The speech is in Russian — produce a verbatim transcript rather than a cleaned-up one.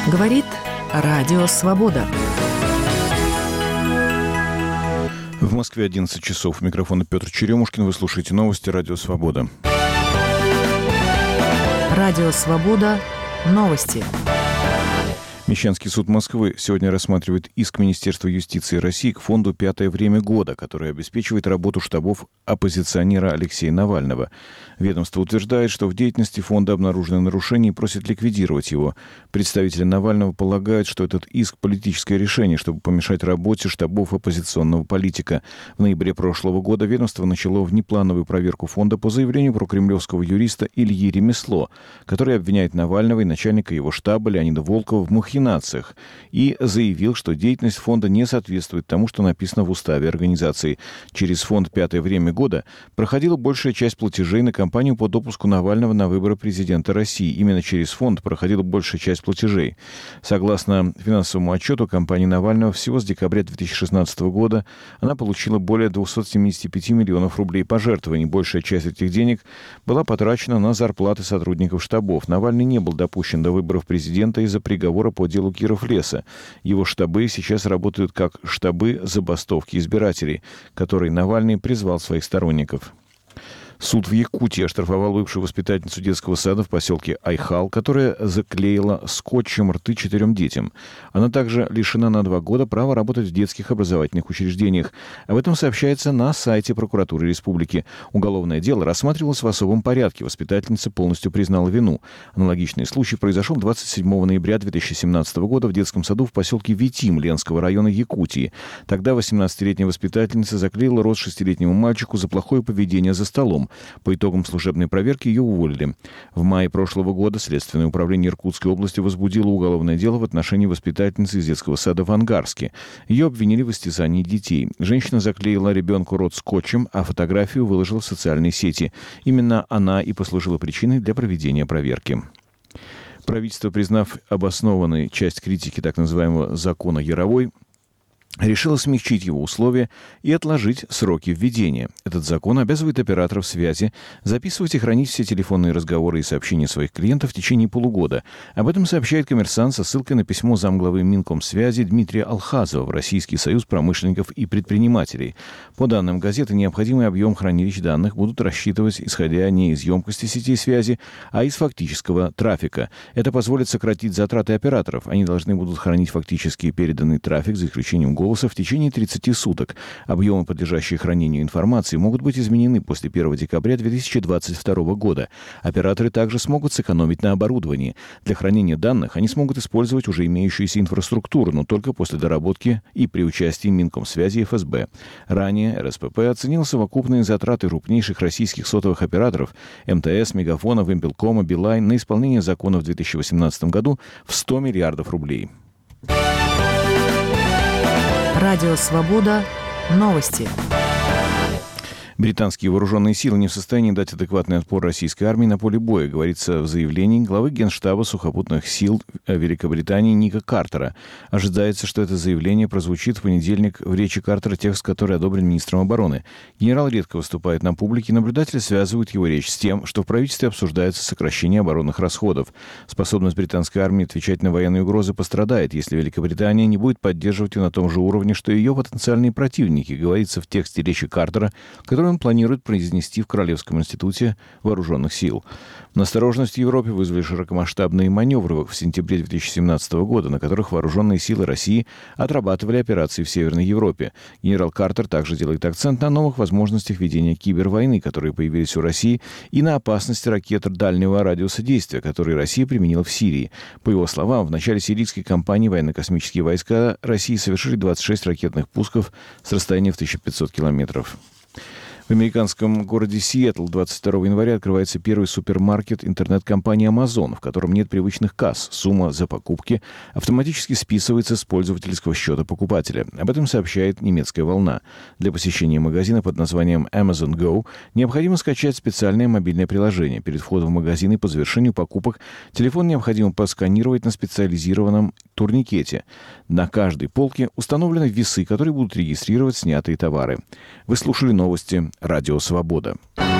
Говорит Радио Свобода. В Москве одиннадцать часов. У микрофона Петр Черемушкин. Вы слушаете новости Радио Свобода. Радио Свобода. Новости. Мещанский суд Москвы сегодня рассматривает иск Министерства юстиции России к фонду «Пятое время года», который обеспечивает работу штабов оппозиционера Алексея Навального. Ведомство утверждает, что в деятельности фонда обнаружены нарушения и просит ликвидировать его. Представители Навального полагают, что этот иск – политическое решение, чтобы помешать работе штабов оппозиционного политика. В ноябре прошлого года ведомство начало внеплановую проверку фонда по заявлению прокремлевского юриста Ильи Ремесло, который обвиняет Навального и начальника его штаба Леонида Волкова в махинациях, и заявил, что деятельность фонда не соответствует тому, что написано в уставе организации. Через фонд «Пятое время года» проходила большая часть платежей на кампанию по допуску Навального на выборы президента России. Именно через фонд проходила большая часть платежей. Согласно финансовому отчету кампании Навального, всего с декабря две тысячи шестнадцатого года она получила более двухсот семидесяти пяти миллионов рублей пожертвований. Большая часть этих денег была потрачена на зарплаты сотрудников штабов. Навальный не был допущен до выборов президента из-за приговора по делу Киров-Леса. Его штабы сейчас работают как штабы забастовки избирателей, которые Навальный призвал своих сторонников. Суд в Якутии оштрафовал бывшую воспитательницу детского сада в поселке Айхал, которая заклеила скотчем рты четырем детям. Она также лишена на два года права работать в детских образовательных учреждениях. Об этом сообщается на сайте прокуратуры республики. Уголовное дело рассматривалось в особом порядке. Воспитательница полностью признала вину. Аналогичный случай произошел двадцать седьмого ноября две тысячи семнадцатого года в детском саду в поселке Витим Ленского района Якутии. Тогда восемнадцатилетняя воспитательница заклеила рот шестилетнему мальчику за плохое поведение за столом. По итогам служебной проверки ее уволили. В мае прошлого года Следственное управление Иркутской области возбудило уголовное дело в отношении воспитательницы из детского сада в Ангарске. Ее обвинили в истязании детей. Женщина заклеила ребенку рот скотчем, а фотографию выложила в социальные сети. Именно она и послужила причиной для проведения проверки. Правительство, признав обоснованной часть критики так называемого «закона Яровой», решила смягчить его условия и отложить сроки введения. Этот закон обязывает операторов связи записывать и хранить все телефонные разговоры и сообщения своих клиентов в течение полугода. Об этом сообщает «Коммерсант» со ссылкой на письмо замглавы Минкомсвязи Дмитрия Алхазова в Российский союз промышленников и предпринимателей. По данным газеты, необходимый объем хранилищ данных будут рассчитывать, исходя не из емкости сетей связи, а из фактического трафика. Это позволит сократить затраты операторов. Они должны будут хранить фактически переданный трафик, за исключением голоса, в течение тридцати суток. Объемы, подлежащие хранению информации, могут быть изменены после первого декабря две тысячи двадцать второго года. Операторы также смогут сэкономить на оборудовании. Для хранения данных они смогут использовать уже имеющуюся инфраструктуру, но только после доработки и при участии Минкомсвязи и эф эс бэ. Ранее эр эс пэ пэ оценил совокупные затраты крупнейших российских сотовых операторов эм тэ эс, Мегафона, Вимпелкома, Билайн на исполнение закона в две тысячи восемнадцатом году в сто миллиардов рублей. Радио Свобода. Новости. Британские вооруженные силы не в состоянии дать адекватный отпор российской армии на поле боя, говорится в заявлении главы Генштаба сухопутных сил Великобритании Ника Картера. Ожидается, что это заявление прозвучит в понедельник в речи Картера, текст который одобрен министром обороны. Генерал редко выступает на публике, наблюдатели связывают его речь с тем, что в правительстве обсуждается сокращение оборонных расходов. Способность британской армии отвечать на военные угрозы пострадает, если Великобритания не будет поддерживать ее на том же уровне, что и ее потенциальные противники, говорится в тексте речи Картера, который он планирует произнести в Королевском институте вооруженных сил. Настороженность в Европе вызвали широкомасштабные маневры в сентябре две тысячи семнадцатого года, на которых вооруженные силы России отрабатывали операции в Северной Европе. Генерал Картер также делает акцент на новых возможностях ведения кибервойны, которые появились у России, и на опасности ракет дальнего радиуса действия, которые Россия применила в Сирии. По его словам, в начале сирийской кампании военно-космические войска России совершили двадцать шесть ракетных пусков с расстояния в тысячу пятьсот километров. В американском городе Сиэтл двадцать второго января открывается первый супермаркет интернет-компании Amazon, в котором нет привычных касс. Сумма за покупки автоматически списывается с пользовательского счета покупателя. Об этом сообщает немецкая «Волна». Для посещения магазина под названием Amazon Go необходимо скачать специальное мобильное приложение. Перед входом в магазин и по завершению покупок телефон необходимо просканировать на специализированном турникете. На каждой полке установлены весы, которые будут регистрировать снятые товары. Вы слушали новости «Радио Свобода».